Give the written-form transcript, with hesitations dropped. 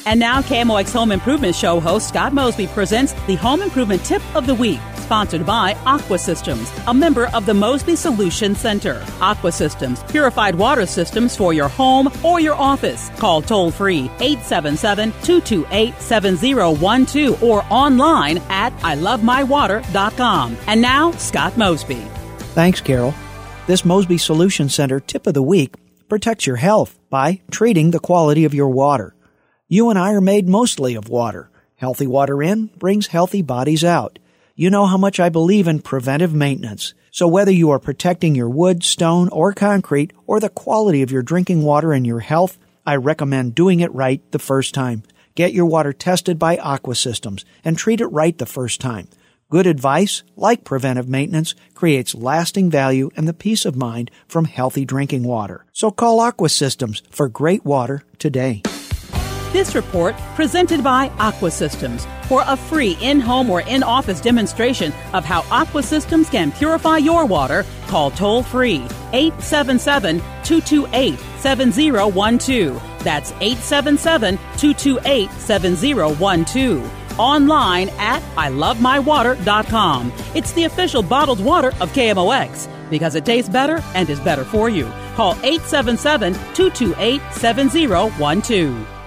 And now KMOX Home Improvement Show host Scott Mosby presents the Home Improvement Tip of the Week, sponsored by Aqua Systems, a member of the Mosby Solution Center. Aqua Systems, purified water systems for your home or your office. Call toll-free 877-228-7012 or online at ilovemywater.com. And now, Scott Mosby. Thanks, Carol. This Mosby Solution Center Tip of the Week protects your health by treating the quality of your water. You and I are made mostly of water. Healthy water in brings healthy bodies out. You know how much I believe in preventive maintenance. So whether you are protecting your wood, stone, or concrete, or the quality of your drinking water and your health, I recommend doing it right the first time. Get your water tested by Aqua Systems and treat it right the first time. Good advice, like preventive maintenance, creates lasting value and the peace of mind from healthy drinking water. So call Aqua Systems for great water today. This report presented by Aqua Systems. For a free in-home or in-office demonstration of how Aqua Systems can purify your water, call toll-free 877-228-7012. That's 877-228-7012. Online at ilovemywater.com. It's the official bottled water of KMOX because it tastes better and is better for you. Call 877-228-7012.